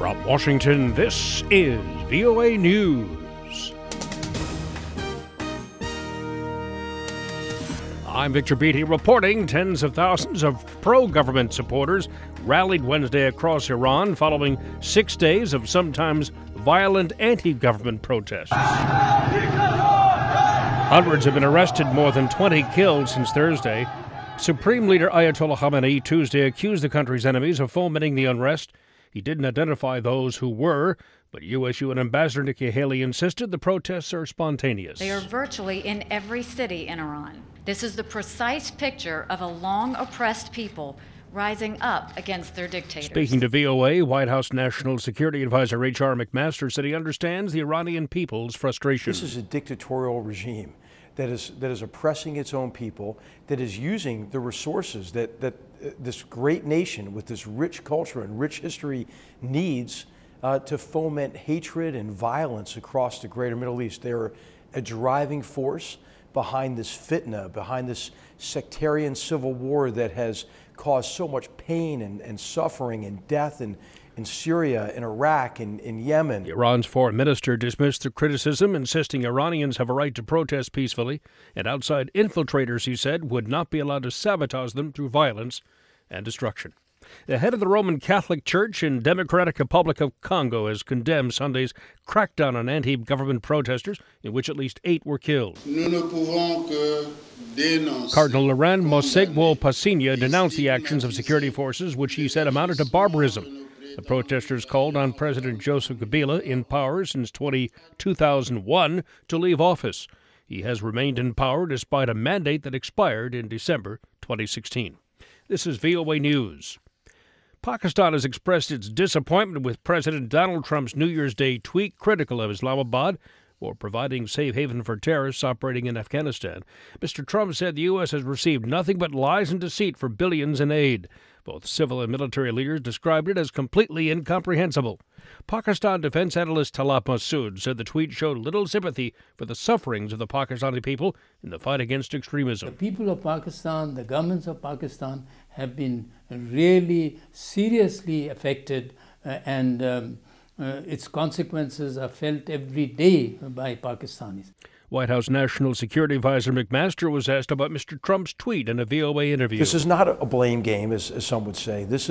From Washington, this is VOA News. I'm Victor Beatty reporting tens of thousands of pro-government supporters rallied Wednesday across Iran following 6 days of sometimes violent anti-government protests. Hundreds have been arrested, more than 20 killed since Thursday. Supreme Leader Ayatollah Khamenei Tuesday accused the country's enemies of fomenting the unrest. He didn't identify those who were, but U.S. UN Ambassador Nikki Haley insisted the protests are spontaneous. They are virtually in every city in Iran. This is the precise picture of a long-oppressed people rising up against their dictators. Speaking to VOA, White House National Security Advisor H.R. McMaster said he understands the Iranian people's frustration. This is a dictatorial regime that is oppressing its own people, that is using the resources that this great nation with this rich culture and rich history needs to foment hatred and violence across the greater Middle East. They're a driving force behind this fitna, behind this sectarian civil war that has caused so much pain and suffering and death in Syria, in Iraq, in Yemen. Iran's foreign minister dismissed the criticism, insisting Iranians have a right to protest peacefully, and outside infiltrators, he said, would not be allowed to sabotage them through violence and destruction. The head of the Roman Catholic Church in Democratic Republic of Congo has condemned Sunday's crackdown on anti-government protesters, in which at least 8 were killed. Cardinal Laurent Monsegwo Passigna denounced the actions of security forces, which he said amounted to barbarism. The protesters called on President Joseph Kabila, in power since 2001, to leave office. He has remained in power despite a mandate that expired in December 2016. This is VOA News. Pakistan has expressed its disappointment with President Donald Trump's New Year's Day tweet critical of Islamabad for providing safe haven for terrorists operating in Afghanistan. Mr. Trump said the U.S. has received nothing but lies and deceit for billions in aid. Both civil and military leaders described it as completely incomprehensible. Pakistan defense analyst Talab Massoud said the tweet showed little sympathy for the sufferings of the Pakistani people in the fight against extremism. The people of Pakistan, the governments of Pakistan have been really seriously affected and its consequences are felt every day by Pakistanis. White House National Security Advisor McMaster was asked about Mr. Trump's tweet in a VOA interview. This is not a blame game, as some would say. This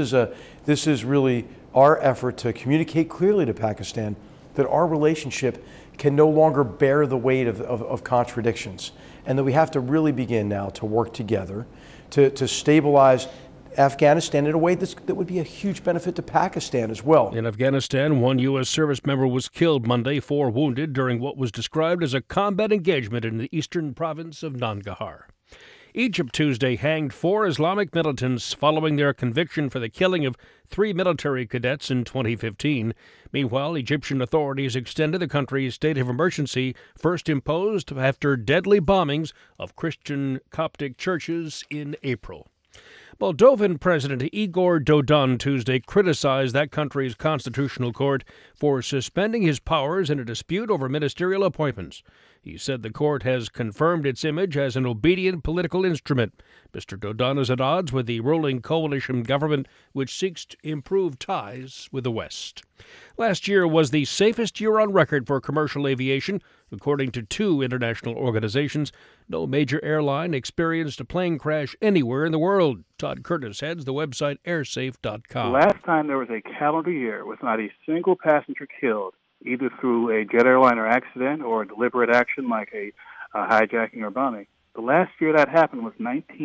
is really our effort to communicate clearly to Pakistan that our relationship can no longer bear the weight of contradictions, and that we have to really begin now to work together to stabilize Afghanistan in a way that would be a huge benefit to Pakistan as well. In Afghanistan, 1 U.S. service member was killed Monday, 4 wounded during what was described as a combat engagement in the eastern province of Nangarhar. Egypt Tuesday hanged 4 Islamic militants following their conviction for the killing of 3 military cadets in 2015. Meanwhile, Egyptian authorities extended the country's state of emergency, first imposed after deadly bombings of Christian Coptic churches in April. Moldovan President Igor Dodon Tuesday criticized that country's constitutional court for suspending his powers in a dispute over ministerial appointments. He said the court has confirmed its image as an obedient political instrument. Mr. Dodon is at odds with the ruling coalition government, which seeks to improve ties with the West. Last year was the safest year on record for commercial aviation, according to 2 international organizations. No major airline experienced a plane crash anywhere in the world. Todd Curtis heads the website airsafe.com. The last time there was a calendar year with not a single passenger killed, either through a jet airliner accident or a deliberate action like a hijacking or bombing. The last year that happened was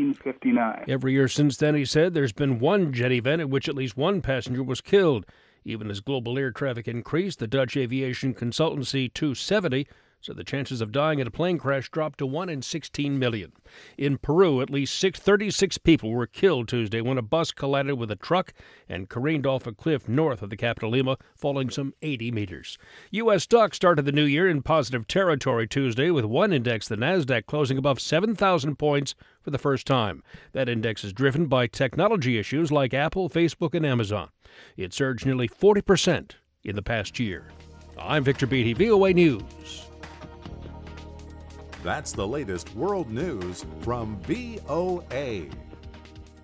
1959. Every year since then, he said, there's been one jet event in which at least one passenger was killed. Even as global air traffic increased, the Dutch aviation consultancy 270 said the chances of dying in a plane crash dropped to 1 in 16 million. In Peru, at least 36 people were killed Tuesday when a bus collided with a truck and careened off a cliff north of the capital Lima, falling some 80 meters. U.S. stocks started the new year in positive territory Tuesday, with one index, the Nasdaq, closing above 7,000 points for the first time. That index is driven by technology issues like Apple, Facebook, and Amazon. It surged nearly 40% in the past year. I'm Victor Beatty, VOA News. That's the latest world news from VOA.